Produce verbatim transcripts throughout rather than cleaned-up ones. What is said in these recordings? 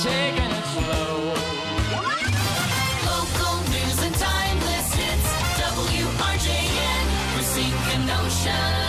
taking it slow. Local news and timeless hits. W R J N, Racine Kenosha.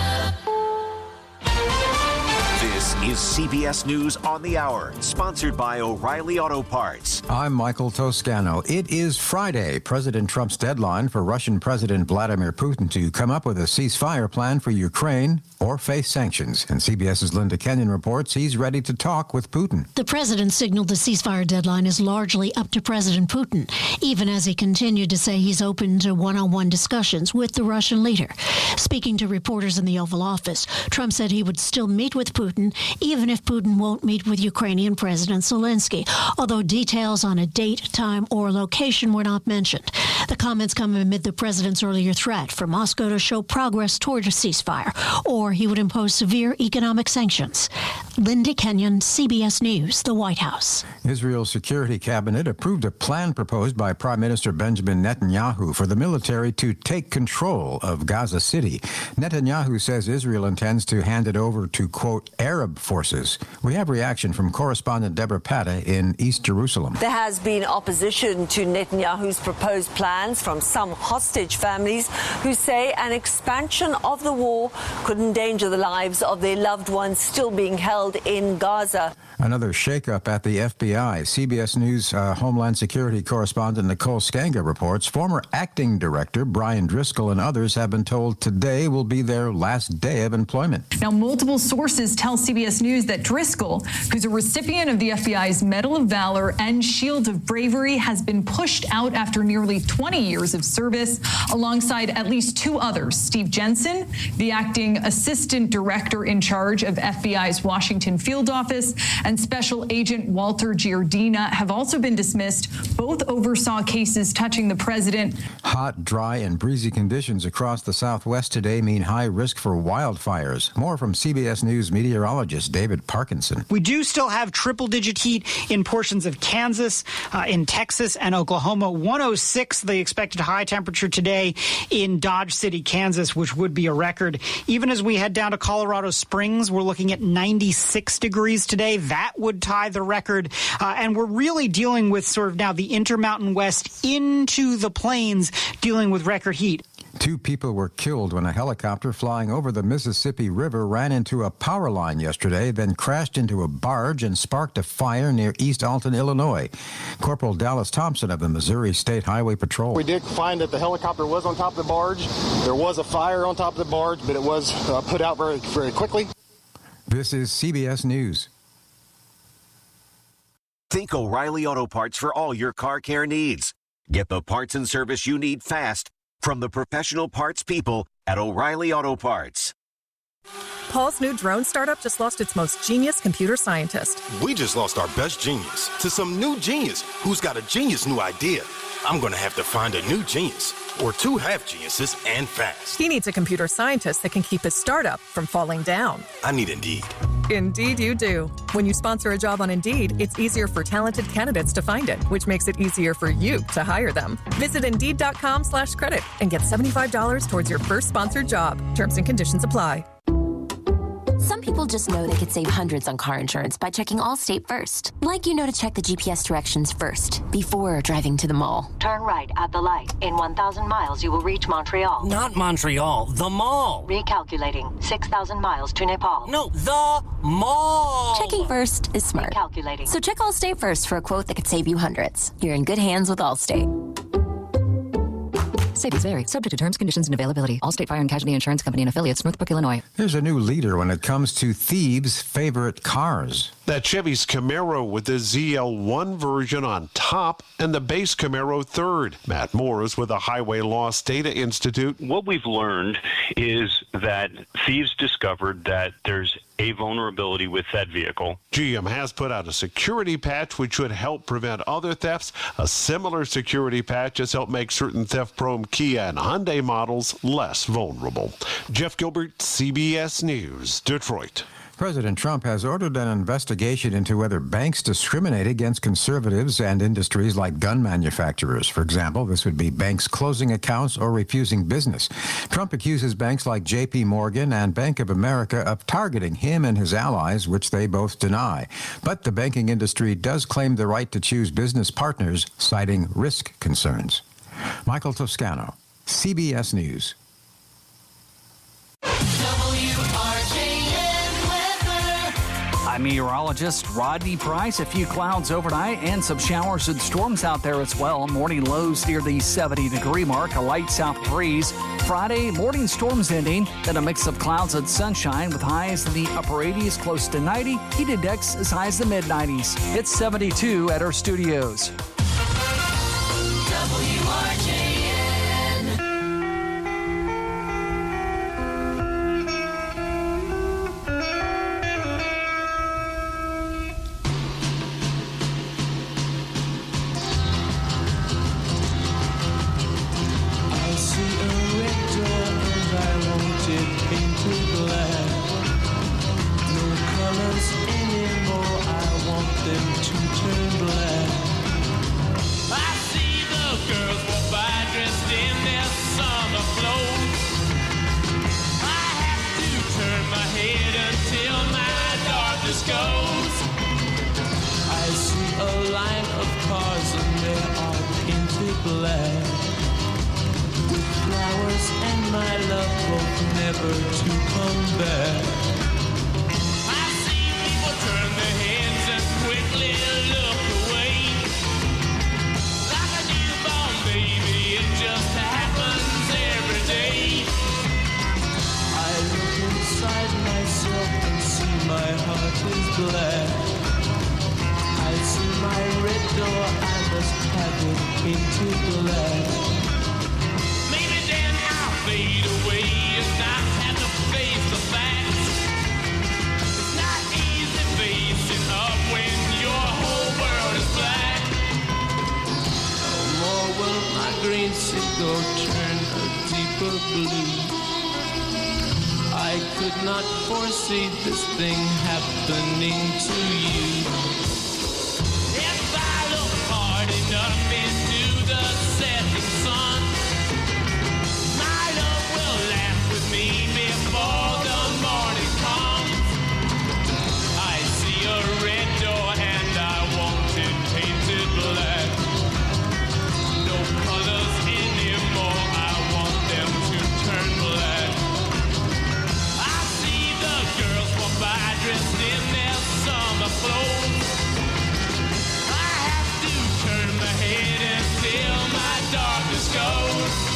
This is C B S News on the Hour, sponsored by O'Reilly Auto Parts. I'm Michael Toscano. It is Friday, President Trump's deadline for Russian President Vladimir Putin to come up with a ceasefire plan for Ukraine or face sanctions. And CBS's Linda Kenyon reports he's ready to talk with Putin. The president signaled the ceasefire deadline is largely up to President Putin, even as he continued to say he's open to one-on-one discussions with the Russian leader. Speaking to reporters in the Oval Office, Trump said he would still meet with Putin, even if Putin won't meet with Ukrainian President Zelensky, although details on a date, time, or location were not mentioned. The comments come amid the president's earlier threat for Moscow to show progress toward a ceasefire, or he would impose severe economic sanctions. Linda Kenyon, C B S News, the White House. Israel's Security Cabinet approved a plan proposed by Prime Minister Benjamin Netanyahu for the military to take control of Gaza City. Netanyahu says Israel intends to hand it over to, quote, Arab forces. We have reaction from correspondent Deborah Patta in East Jerusalem. There has been opposition to Netanyahu's proposed plans from some hostage families who say an expansion of the war could endanger the lives of their loved ones still being held in Gaza. Another shakeup at the F B I. C B S News uh, Homeland Security correspondent Nicole Skanga reports former acting director Brian Driscoll and others have been told today will be their last day of employment. Now, multiple sources tell C B S News that Driscoll, who's a recipient of the F B I's Medal of Valor and Shield of Bravery, has been pushed out after nearly twenty years of service, alongside at least two others. Steve Jensen, the acting assistant director in charge of F B I's Washington field office, and Special Agent Walter Giardina have also been dismissed. Both oversaw cases touching the president. Hot, dry, and breezy conditions across the Southwest today mean high risk for wildfires. More from C B S News meteorologist David Parkinson. We do still have triple-digit heat in portions of Kansas, uh, in Texas, and Oklahoma. one oh six, the expected high temperature today in Dodge City, Kansas, which would be a record. Even as we head down to Colorado Springs, we're looking at ninety-six degrees today. That would tie the record. Uh, and we're really dealing with sort of now the Intermountain West into the plains, dealing with record heat. Two people were killed when a helicopter flying over the Mississippi River ran into a power line yesterday, then crashed into a barge and sparked a fire near East Alton, Illinois. Corporal Dallas Thompson of the Missouri State Highway Patrol. We did find that the helicopter was on top of the barge. There was a fire on top of the barge, but it was uh, put out very, very quickly. This is C B S News. Think O'Reilly Auto Parts for all your car care needs. Get the parts and service you need fast from the professional parts people at O'Reilly Auto Parts. Paul's new drone startup just lost its most genius computer scientist. We just lost our best genius to some new genius who's got a genius new idea. I'm going to have to find a new genius or two half geniuses and fast. He needs a computer scientist that can keep his startup from falling down. I need Indeed. Indeed you do. When you sponsor a job on Indeed, it's easier for talented candidates to find it, which makes it easier for you to hire them. Visit Indeed.com slash credit and get seventy-five dollars towards your first sponsored job. Terms and conditions apply. Some people just know they could save hundreds on car insurance by checking Allstate first. Like you know to check the G P S directions first, before driving to the mall. Turn right at the light. In one thousand miles, you will reach Montreal. Not Montreal, the mall. Recalculating. six thousand miles to Nepal. No, the mall. Checking first is smart. Recalculating. So check Allstate first for a quote that could save you hundreds. You're in good hands with Allstate. Savings vary. Subject to terms, conditions, and availability. Allstate Fire and Casualty Insurance Company and Affiliates, Northbrook, Illinois. There's a new leader when it comes to thieves' favorite cars. That Chevy's Camaro with the Z L one version on top and the base Camaro third. Matt Moore is with the Highway Loss Data Institute. What we've learned is that thieves discovered that there's a vulnerability with that vehicle. G M has put out a security patch which should help prevent other thefts. A similar security patch has helped make certain theft-prone Kia and Hyundai models less vulnerable. Jeff Gilbert, C B S News, Detroit. President Trump has ordered an investigation into whether banks discriminate against conservatives and industries like gun manufacturers. For example, this would be banks closing accounts or refusing business. Trump accuses banks like J P Morgan and Bank of America of targeting him and his allies, which they both deny. But the banking industry does claim the right to choose business partners, citing risk concerns. Michael Toscano, C B S News. I'm meteorologist Rodney Price. A few clouds overnight and some showers and storms out there as well. Morning lows near the seventy degree mark, a light south breeze. Friday, morning storms ending, then a mix of clouds and sunshine with highs in the upper eighties, close to ninety. Heat index as high as the mid nineties. It's seventy-two at our studios. W R J N. I see a red door and I want it painted black. No colors anymore, I want them to turn black. I see the girls walk by dressed in their summer clothes. I have to turn my head until my darkness goes. I see a line of cars and they are painted black. With flowers and my love both never to come back. I see people turn their heads and quickly look away. Like a newborn baby, it just happens every day. I look inside myself and see my heart is black. I see my red door, I must have it painted black. Maybe then I'll fade away and not have to face the facts. It's not easy facing up when your whole world is black. No more will my green seagull turn a deeper blue. I could not foresee this thing happening to you. If I look hard enough into the setting sun, my love will laugh with me before the morning comes. I see a red door and I want it painted black. No colors anymore, I want them to turn black. I see the girls walk by dressed in their summer clothes. I have to turn my head until my darkness goes.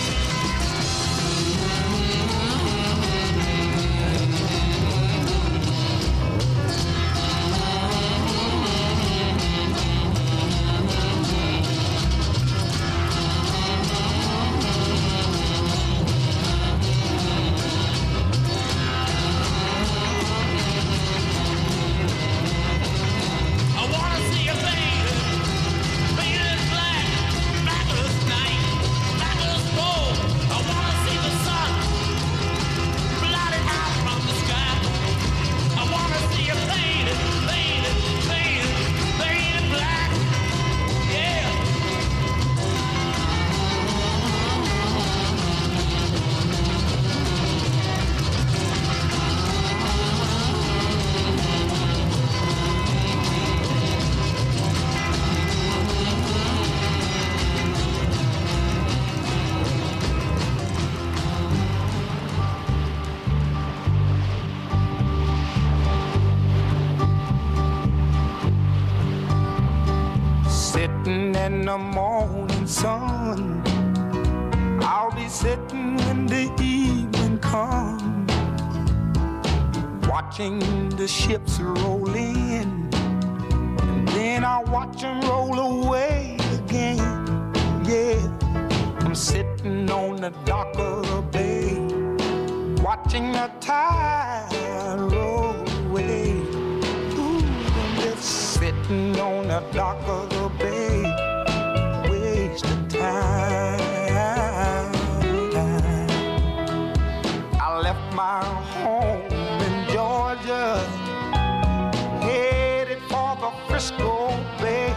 I wanna see a faded, faded black, black as night, black as gold. I wanna see the sun blotted out from the sky. I wanna see a faded, faded, faded, faded black. Yeah. Sitting in the morning sun, I'll be sitting when the evening comes, watching the ships roll in, and then I'll watch them roll away again. Yeah, I'm sitting on the dock of the bay, watching the tide roll away. Ooh, I'm just sitting on the dock of the bay, wasting time. I left my home in Georgia Frisco Bay.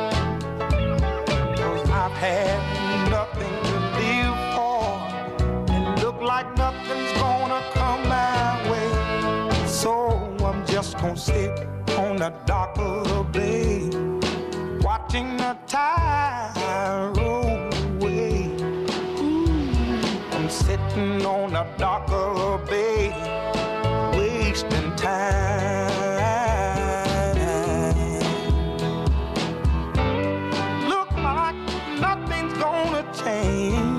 'Cause I've had nothing to live for, and look like nothing's gonna come my way. So I'm just gonna sit on the dock of the bay, watching the tide roll away. Ooh, I'm sitting on the dock of the bay, wasting time. Look like nothing's gonna change.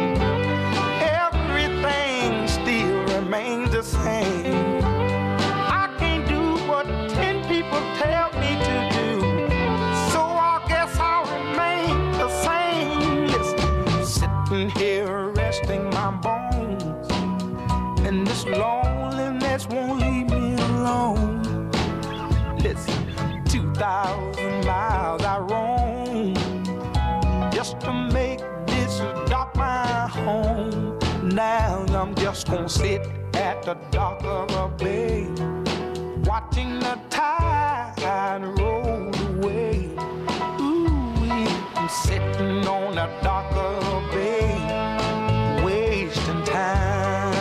Everything still remains the same. I can't do what ten people tell me to do, so I guess I'll remain the same. Listen, sitting here resting my bones, and this loneliness won't leave me alone. Listen, two thousand miles I roam just to make this dock my home. Now I'm just gonna sit at the dock of a bay, watching the tide roll away. Ooh, I'm sitting on the dock of a bay, wasting time.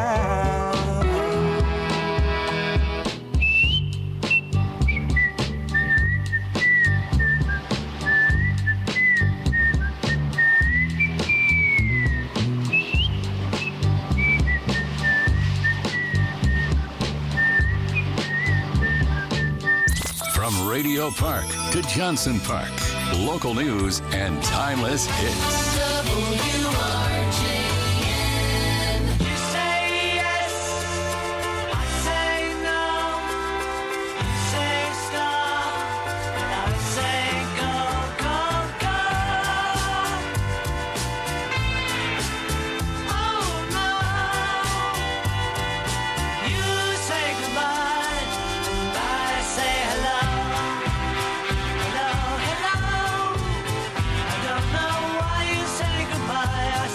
From Radio Park to Johnson Park, local news and timeless hits. W R J N. You say yes, I say no. You say stop, and I say go, go, go. Oh no. You say goodbye, and I say hello. Hello, hello. I don't know why you say goodbye. I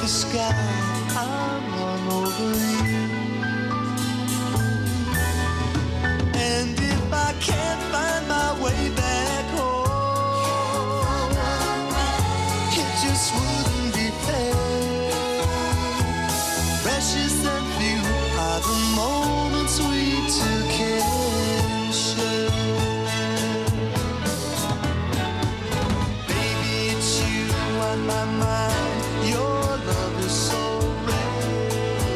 the sky, I'm all over you. And if I can't find my way back home, it just wouldn't be fair. Precious and few are the moments we two can share. Baby, it's you on my mind. Your love is so rare.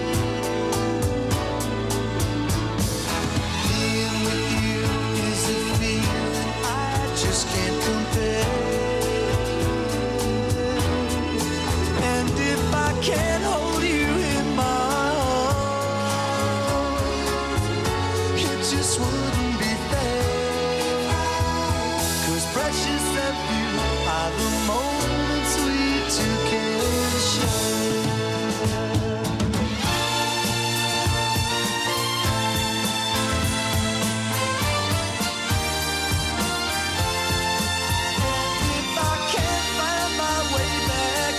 Being with you is a feeling I just can't compare. And if I can't hold you in my arms, it just wouldn't be fair. 'Cause precious and few are the moments we two can share. If I can't find my way back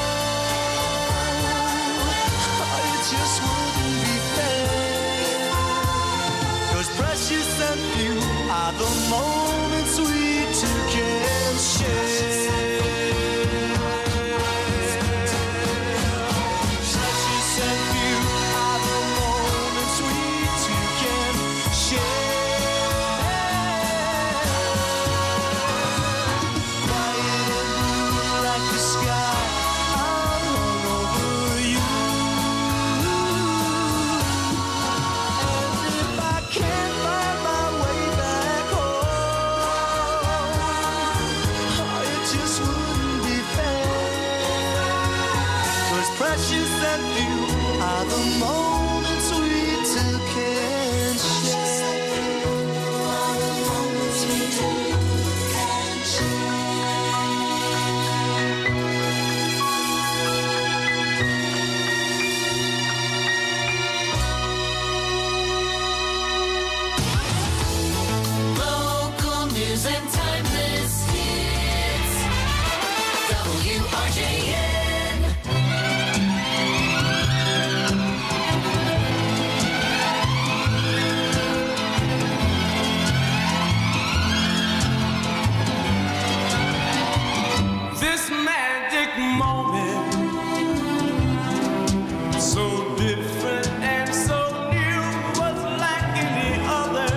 home, it just wouldn't be fair. 'Cause precious and few are the moments we two can share. Precious and few are the moments we two can share. Quiet and blue like the sky, I'm all over you. And if I can't find my way back home, it just wouldn't be fair. 'Cause precious and few are the moments we two can share. Are the moments we two can Local news and timeless hits. W R J N. This magic moment, so different and so new, was like any other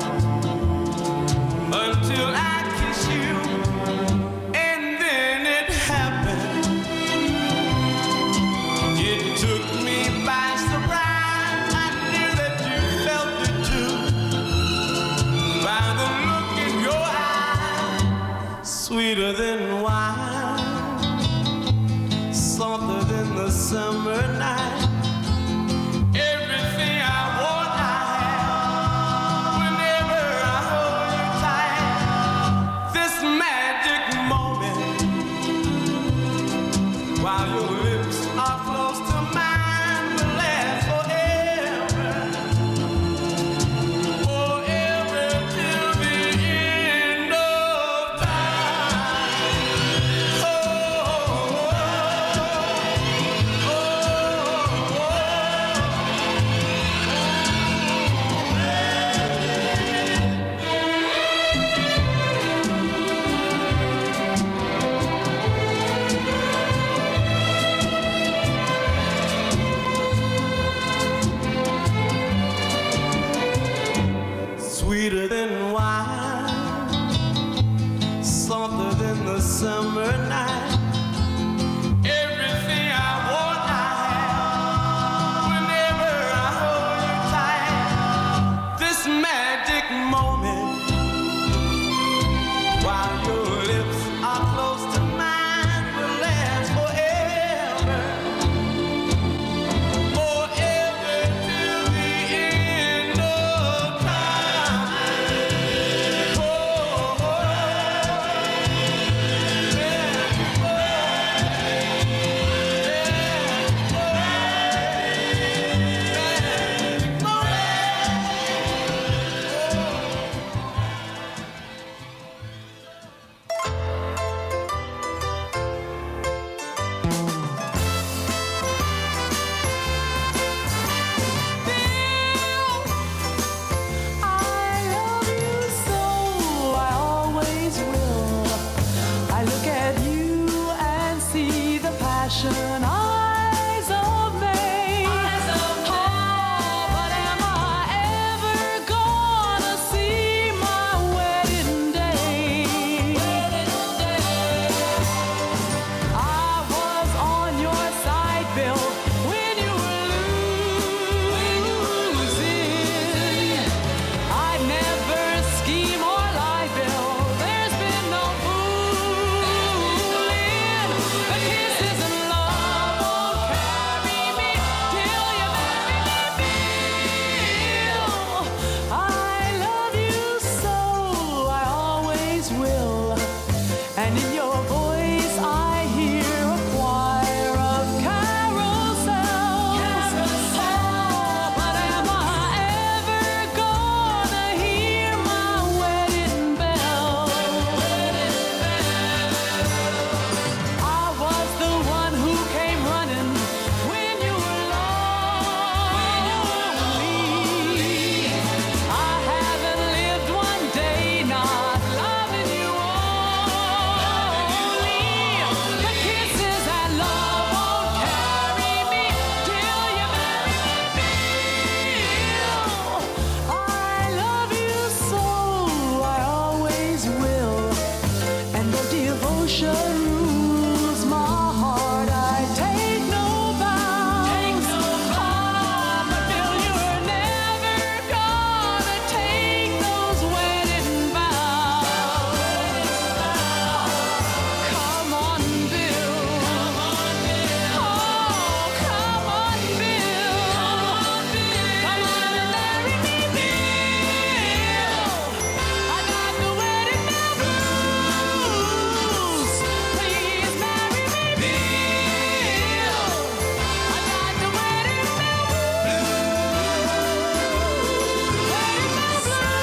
until I kissed you, and then it happened. It took me by surprise. I knew that you felt it too, by the look in your eye, sweeter than wine, softer than the summer night. Everything I want, I have. Whenever I hold you tight, this magic moment, while your lips are close to mine, will last forever, forever till the end of time. Oh, passion eyes of May. Eyes of May. Oh, but am I ever gonna see my wedding day? Wedding day. I was on your side, Bill, when you were losing. I'd never scheme or lie, Bill. There's been no fooling. The kisses and love won't carry me till you marry me, Bill. I love you so, I always will. And in your voice I hear a choir of carousels. Oh, but am I ever gonna hear my wedding bell? I was the one who came running when you were lonely. I haven't lived one day not loving you only. The kisses and love won't carry me till you marry me, Bill. I love you so, I always will. And though devotion rules my heart, I take no vows. Take no vows. But Bill, you're never gonna take those wedding vows. Come on, Bill. Come on, Bill. Oh, come on, Bill. Come on, Bill. Come on and marry me, Bill. I got the wedding bell blues. Please marry me, Bill. I got the wedding bell blues. Wedding bell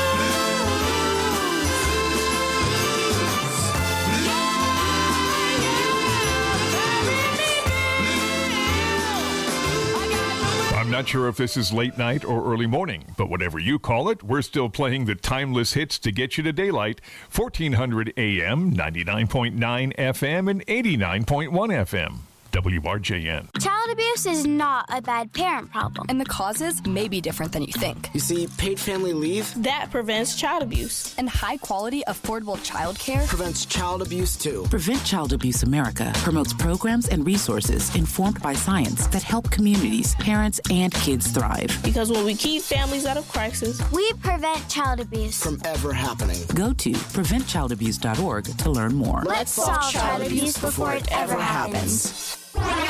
I'm not sure if this is late night or early morning, but whatever you call it, we're still playing the timeless hits to get you to daylight. fourteen hundred A M, ninety-nine point nine F M, and eighty-nine point one F M. W R J N. Child abuse is not a bad parent problem. And the causes may be different than you think. You see, paid family leave That prevents child abuse. And high quality, affordable child care prevents child abuse too. Prevent Child Abuse America promotes programs and resources informed by science that help communities, parents, and kids thrive. Because when we keep families out of crisis, we prevent child abuse. From ever happening. Go to prevent child abuse dot org to learn more. Let's solve child abuse before it ever happens. W R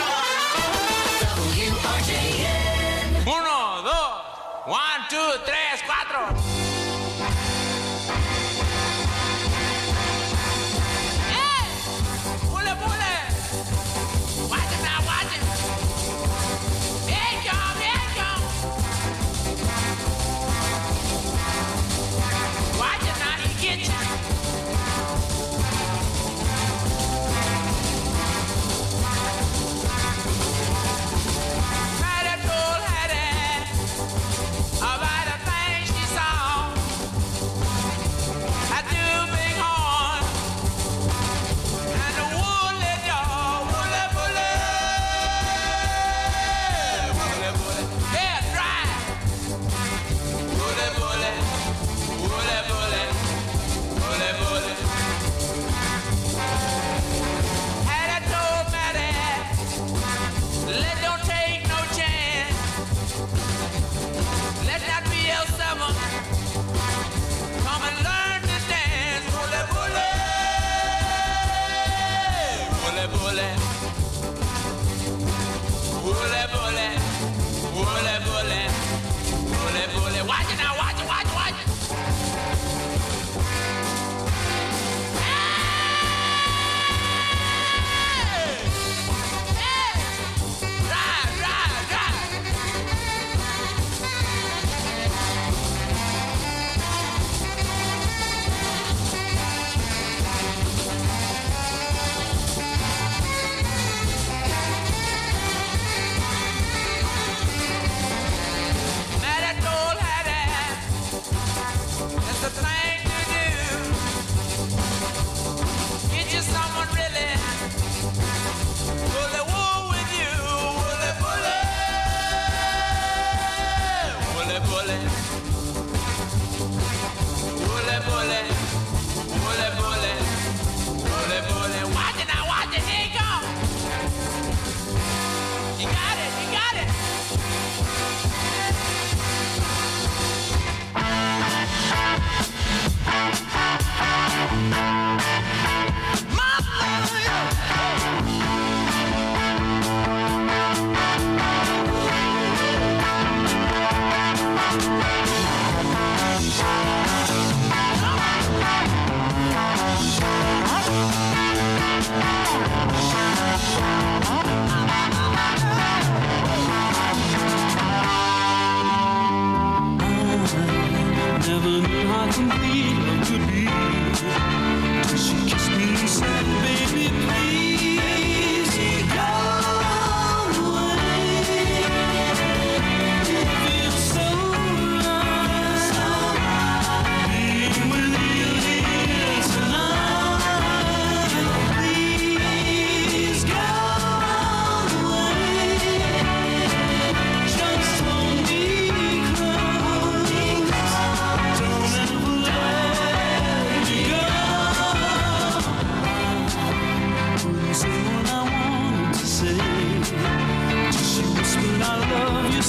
J N. Uno, dos, one, two, tres, cuatro. Hey, pule, pule. Watch it now, watch it. Bien, John, bien, John. Watch it now, he get you. Watch it now, watch it, watch it, watch it. Hey! Hey! Drive, drive, drive.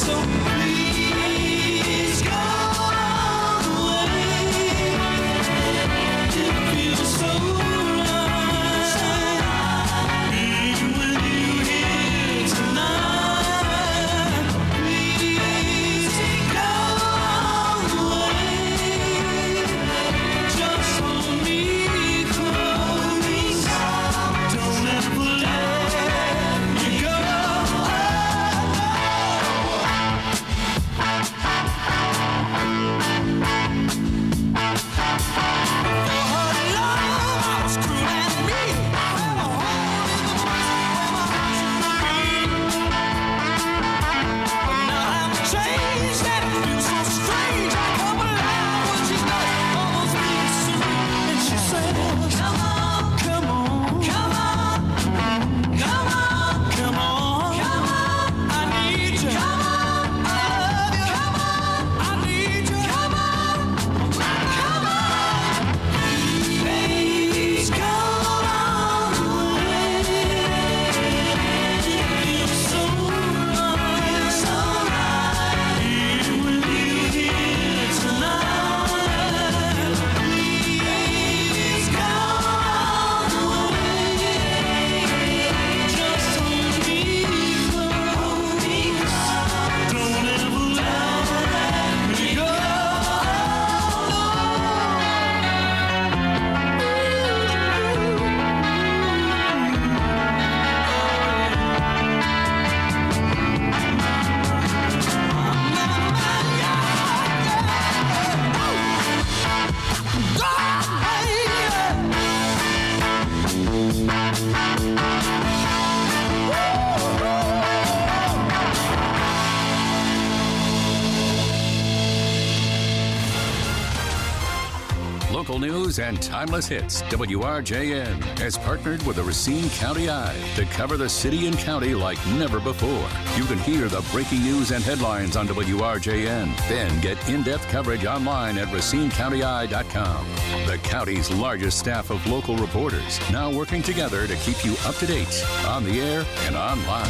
Local news and timeless hits. W R J N has partnered with the Racine County Eye to cover the city and county like never before. You can hear the breaking news and headlines on W R J N. Then get in-depth coverage online at racine county eye dot com. The county's largest staff of local reporters now working together to keep you up to date on the air and online.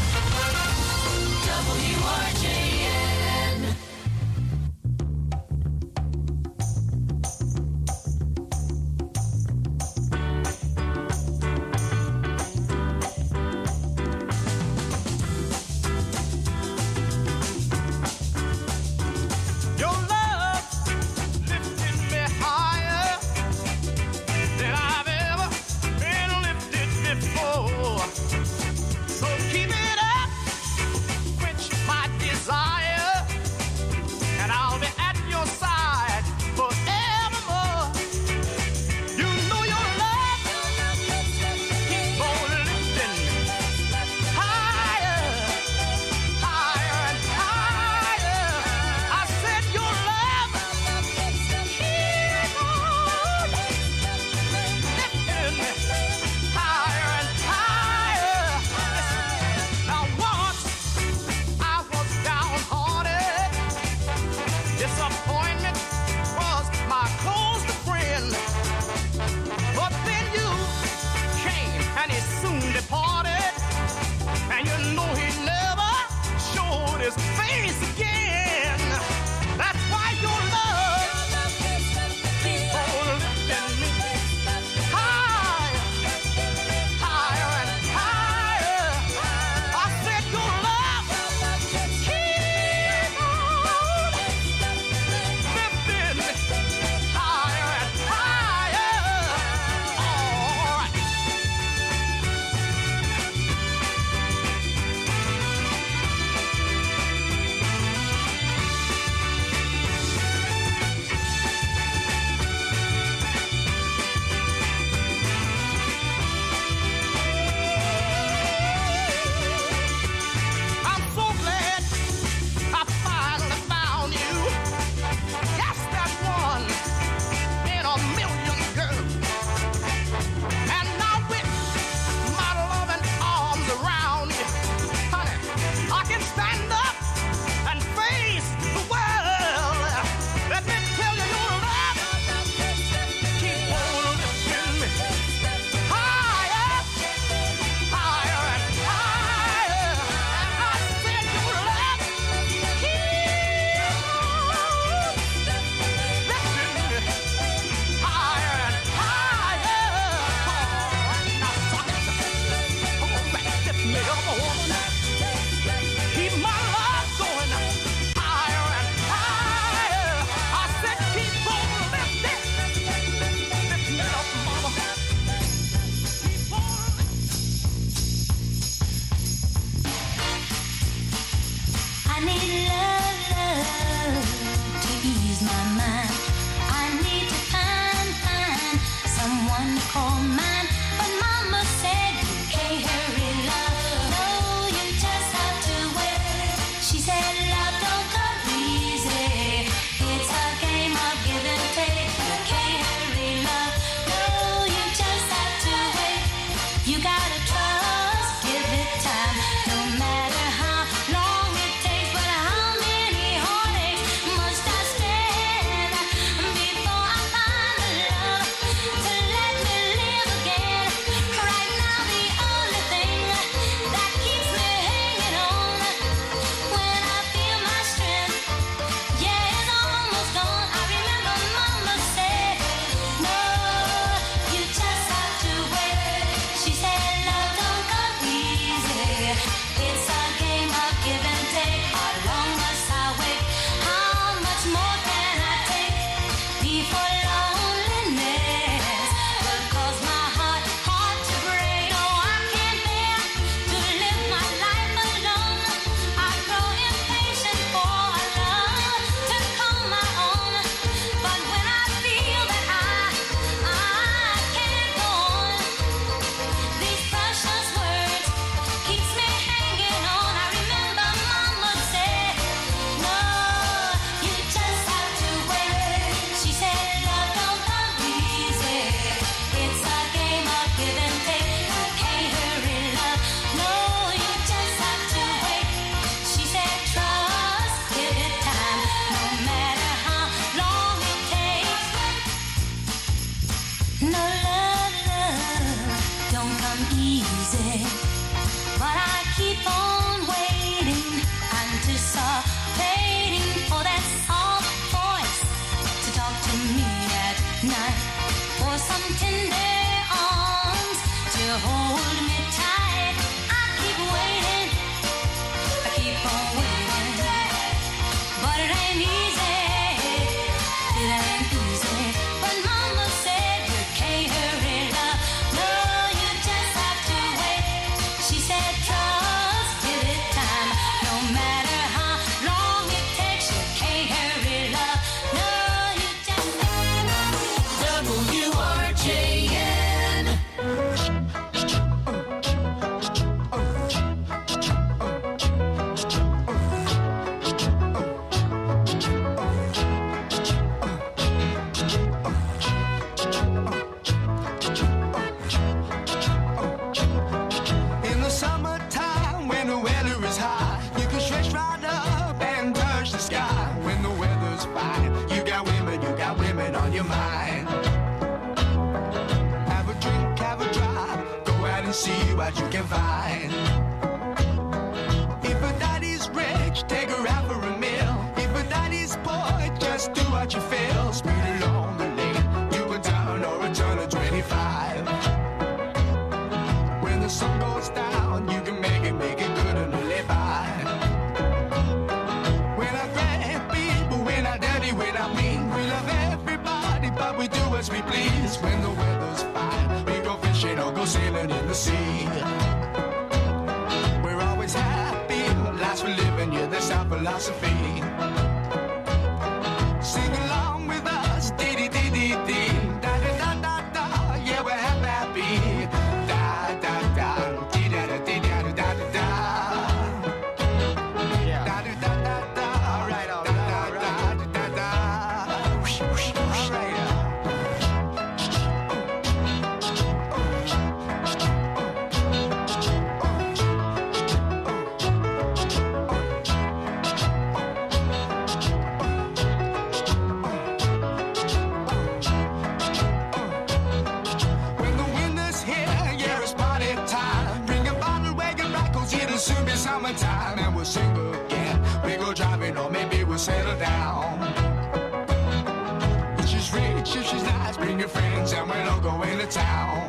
W R J N. So keep it up, quench my desire. rich, take her out for a meal. If her daddy's poor, just do what you feel. Speed along the lane, you go down or a turn of twenty-five. When the sun goes down, you can make it, make it good and live by. When I grab people, we're not dirty, we're not mean. We love everybody, but we do as we please. When the weather's fine, we go fishing or go sailing in the sea. We're always happy, lives we're living, yeah, that's our philosophy. Sing along with us, dee dee dee dee dee, da da da da da, yeah, we're happy. Da da da, dee da da dee da da da da da. Da da da da da, all right, all right, all right, da da da. Whoosh, whoosh, whoosh, all right. When the winter's here, yeah, it's party time. Bring a bottle, wagon back, 'cause it'll soon be summertime. And we'll sing again. We go driving, or maybe we'll settle down. If she's rich, if she's nice, bring your friends, and we'll all go into town.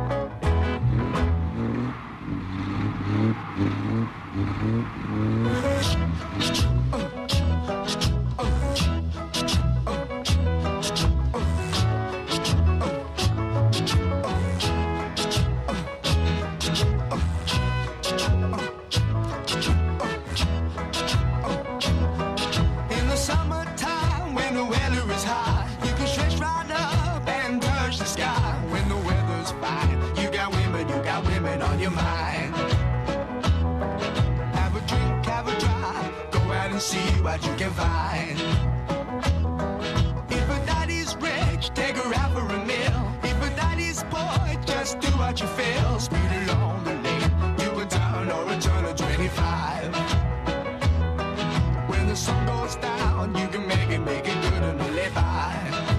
In the summertime, when the weather is high, you can stretch right up and touch the sky. When the weather's fine, you got women, you got women on your mind. Have a drink, have a drive, go out and see what you can find. If a daddy's rich, take her out for a meal. If a daddy's poor, just do what you feel. Speed along the lane, you go down or a turn of twenty-five. When the sun goes down, you can make it, make it good and live by.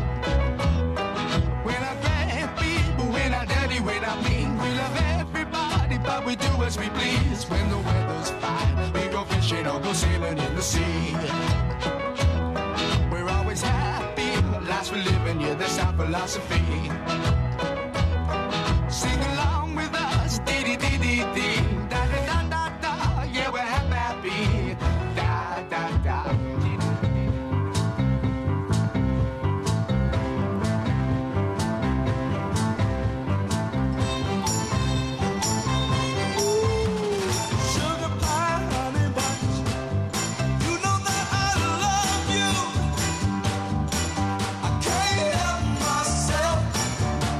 When I grab people, we're not dirty, we're not mean. We love everybody, but we do as we please. When the weather's fine, we go fishing or go sailing in the sea. We're always happy, lives we're living, yeah, that's our philosophy. Sing along with us, dee dee dee dee dee, da da da da da, yeah, we're happy. Da da da. Sugar pie, honey buns, you know that I love you. I can't help myself.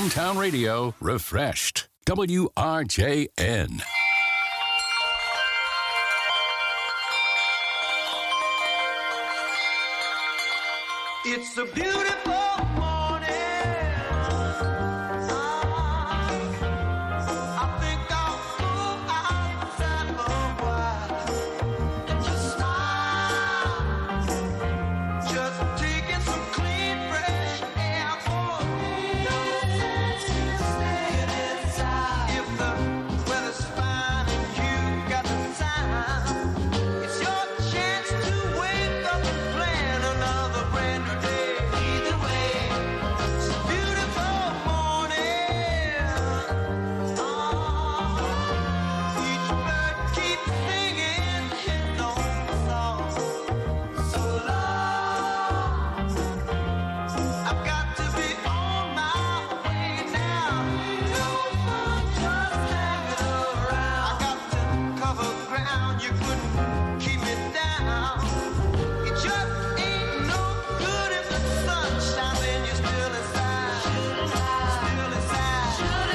Hometown radio refreshed. W R J N. It's a beautiful morning. I think I'll go outside for a while and just smile. Just taking some clean, fresh air for me. No sense in staying inside. If the weather's fine and you've got the time, it's your chance to wake up and plan another brand new day. Either way, it's a beautiful morning. Oh, each bird keeps singing his own song. So long, I've got to be on my way now. No fun just hanging around. I got to cover ground. You couldn't keep me down. It just ain't no good if the sun's shining. You're still inside. Still inside. Still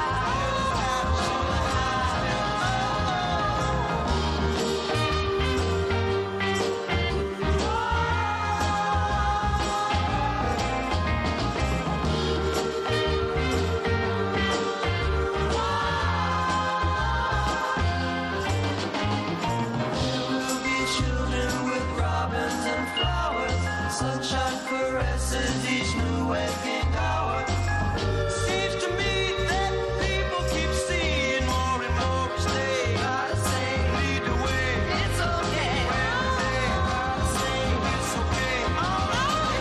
We'll be children with robins and flowers. Sunshine caresses each new waking hour. Seems to me that people keep seeing more and more each day. Gotta say, lead the way. It's okay. Gotta say, it's okay. All right.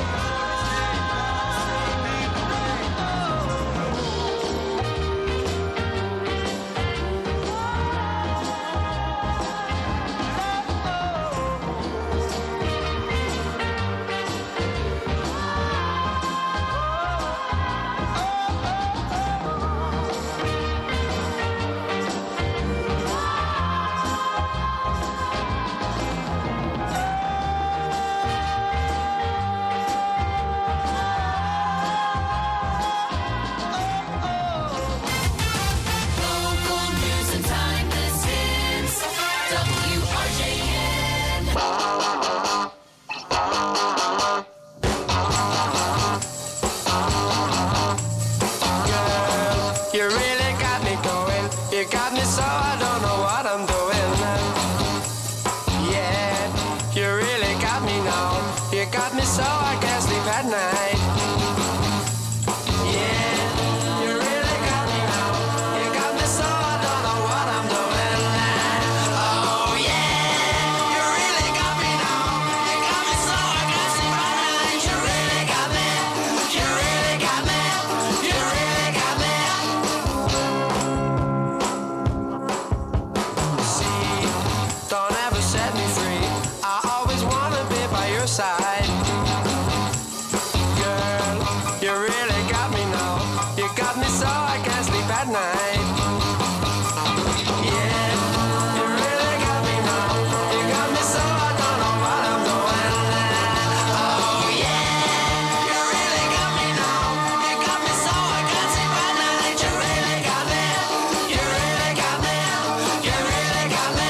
Lead the way. Local news and timeless hits. W R J N. You really got me going. You got me so I don't know what I'm doing. Yeah, you really got me now. You got me so I can't sleep at night. Yeah, you really got me now. You got me so I don't know what I'm doing. Oh yeah, you really got me now. You got me so I can't sleep at night. You really got me. You really got me. You really got me. See, don't ever set me free. I always wanna be by your side. Girl, you really got me now. You got me so I can't sleep at night. Yeah, you really got me now. You got me so I don't know what I'm doing. Oh yeah, you really got me now. You got me so I can't sleep at night. You really got me. You really got me. You really got me.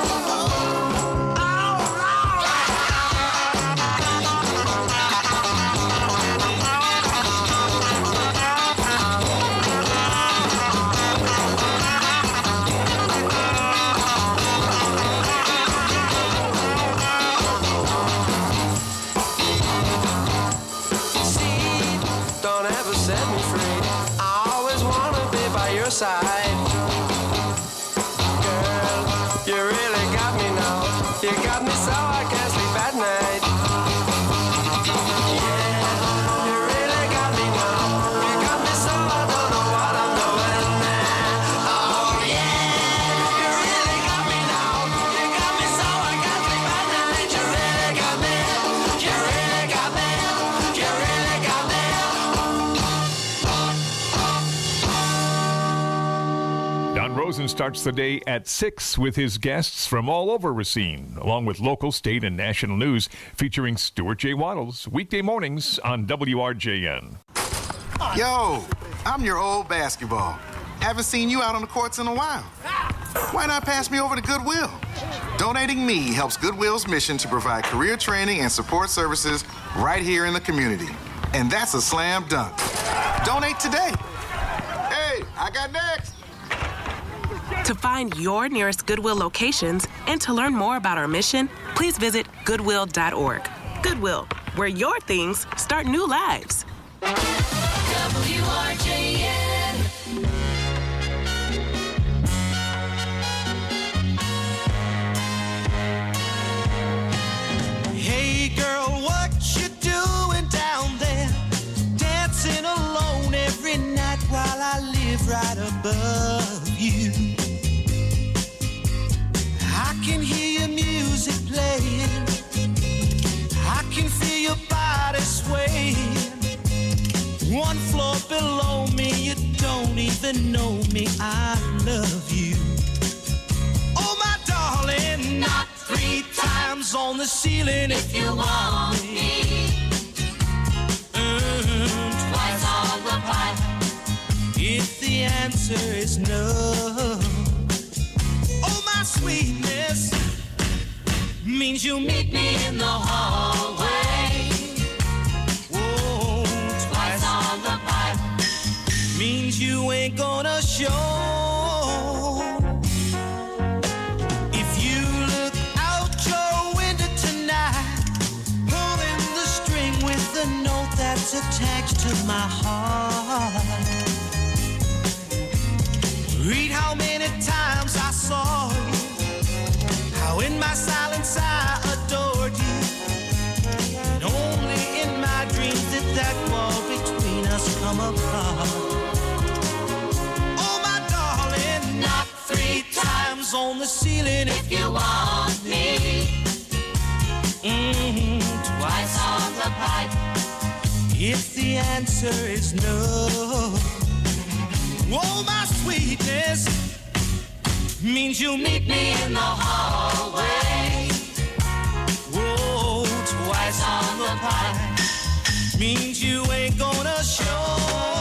See, don't ever set me free. I always wanna be by your side. Girl, you really got me now. You got me so I can't sleep at night. Yeah, you really got me now. You got me so I don't know what I'm doing. Oh yeah, you really got me now. You got me so I can't sleep at night. You really got me. You really got me. You really got me. Don Rosen starts the day at six with his guests from all over Racine, along with local, state, and national news featuring Stuart J. Waddles, weekday mornings on W R J N. Yo, I'm your old basketball. Haven't seen you out on the courts in a while. Why not pass me over to Goodwill? Donating me helps Goodwill's mission to provide career training and support services right here in the community. And that's a slam dunk. Donate today. Hey, I got next. To find your nearest Goodwill locations and to learn more about our mission, please visit goodwill dot org. Goodwill, where your things start new lives. W R J N. Hey girl, what you doing down there? Dancing alone every night while I live right above you. I can hear your music playing. I can feel your body swaying. One floor below me, you don't even know me. I love you. Oh, my darling, not three times on the ceiling if you want me. Mm, twice on the pipe if the answer is no. Oh, my sweetness means you'll meet me in the hallway. Whoa, twice on the pipe means you ain't gonna show. If you look out your window tonight, pulling the string with the note that's attached to my heart. Read how many times I saw you, how in my silence I adored you. And only in my dreams did that wall between us come apart. Oh, my darling, not three times on the ceiling if you want me. Mm-hmm, twice on the pipe if the answer is no. Oh, my sweetness means you'll meet me in the hallway. Whoa, twice on the pipe means you ain't gonna show.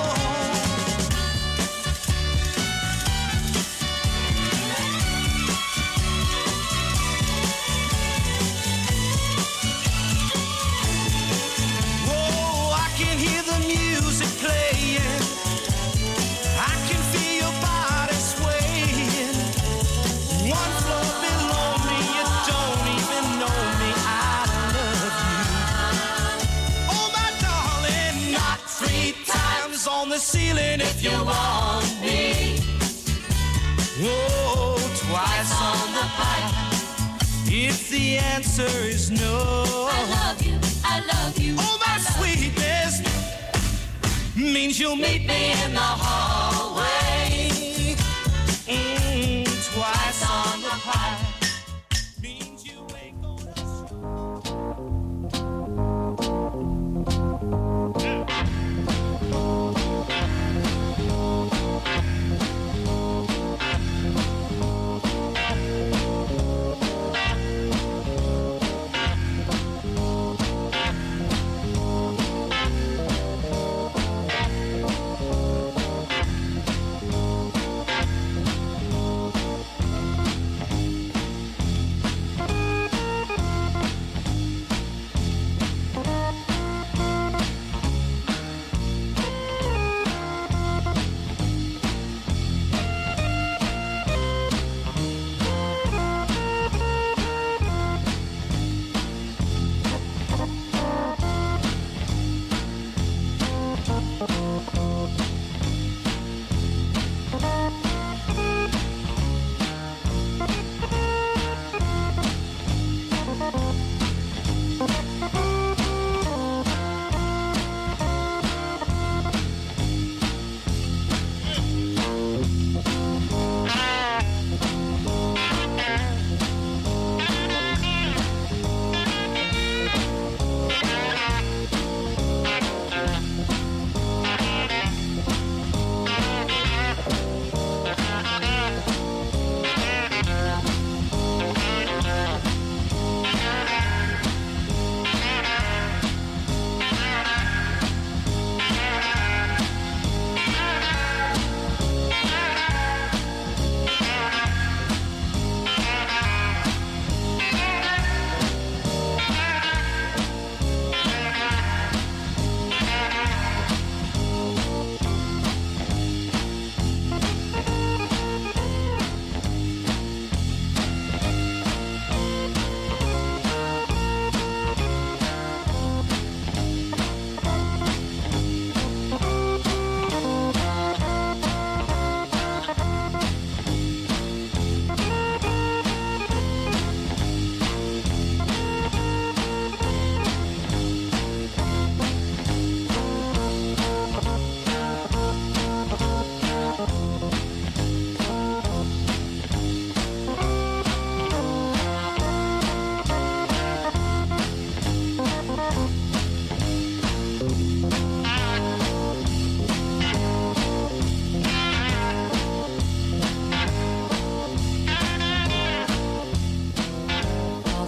Whoa, I can hear the music playing. I can feel your body swaying. One floor below me, you don't even know me. I love you. Oh, my darling, not three times on the ceiling if you want me. Whoa, twice on the pipe if the answer is no. I love you, I love you. Oh, my sweetness means you'll meet me in the hallway. Mm, twice on the pipe means you ain't gonna.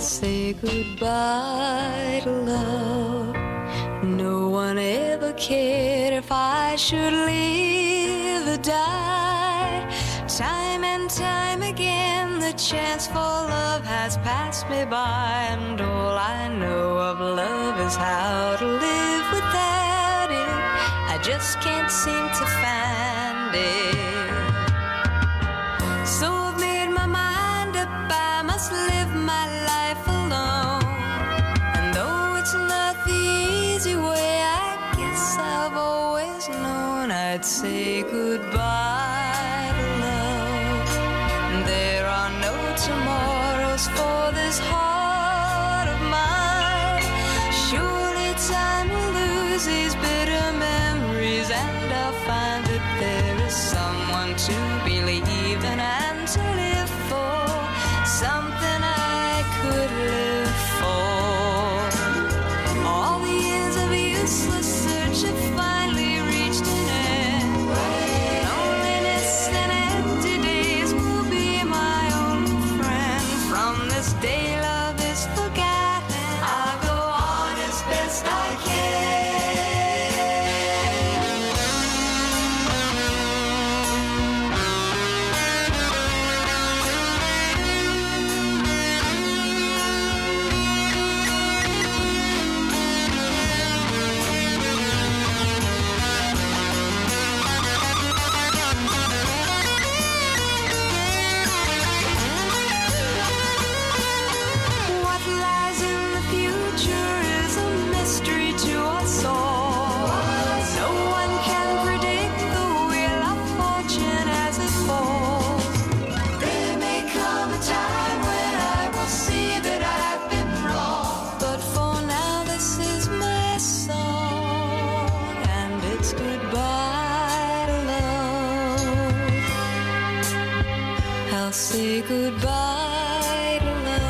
say goodbye to love. No one ever cared if I should live or die. Time and time again, the chance for love has passed me by, and all I know of love is how to live without it. I just can't seem to find it. So I've made my mind up, I must live my life alone. And though it's not the easy way, I guess I've always known I'd say goodbye to love. There are no tomorrows for this heart of mine. Surely time will lose these bitter memories, and I'll find that there is someone to believe in and to live for, something I could live for. All the years of useless search have finally reached an end. Loneliness and empty days will be my only friend. From this day love is forgotten, I'll go on as best I can. What lies in the future is a mystery to us all. No one can predict the wheel of fortune as it falls. There may come a time when I will see that I've been wrong, but for now this is my song, and it's goodbye to love. I'll say goodbye to love.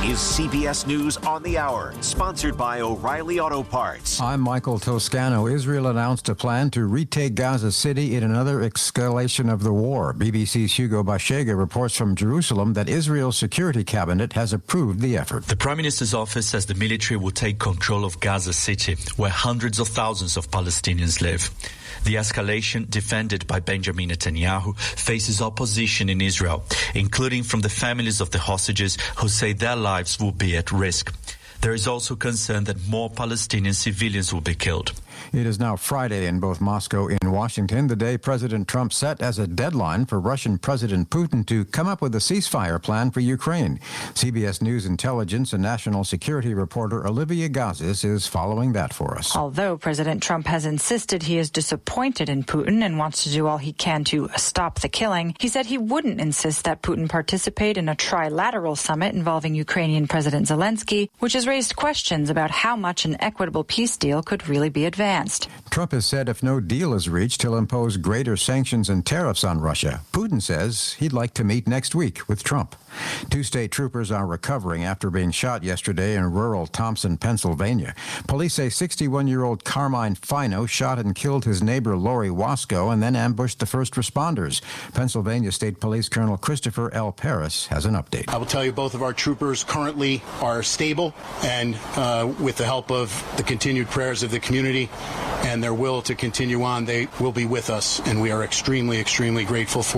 is C B S News on the Hour, sponsored by O'Reilly Auto Parts. I'm Michael Toscano. Israel announced a plan to retake Gaza City in another escalation of the war. B B C's Hugo Bashega reports from Jerusalem that Israel's security cabinet has approved the effort. The Prime Minister's office says the military will take control of Gaza City, where hundreds of thousands of Palestinians live. The escalation, defended by Benjamin Netanyahu, faces opposition in Israel, including from the families of the hostages who say their lives will be at risk. There is also concern that more Palestinian civilians will be killed. It is now Friday in both Moscow and Washington, the day President Trump set as a deadline for Russian President Putin to come up with a ceasefire plan for Ukraine. C B S News intelligence and national security reporter Olivia Gazis is following that for us. Although President Trump has insisted he is disappointed in Putin and wants to do all he can to stop the killing, he said he wouldn't insist that Putin participate in a trilateral summit involving Ukrainian President Zelensky, which has raised questions about how much an equitable peace deal could really be advanced. Trump has said if no deal is reached, he'll impose greater sanctions and tariffs on Russia. Putin says he'd like to meet next week with Trump. Two state troopers are recovering after being shot yesterday in rural Thompson, Pennsylvania. Police say sixty-one-year-old Carmine Fino shot and killed his neighbor Lori Wasco and then ambushed the first responders. Pennsylvania State Police Colonel Christopher L. Paris has an update. I will tell you both of our troopers currently are stable and uh, with the help of the continued prayers of the community and their will to continue on, they will be with us, and we are extremely, extremely grateful for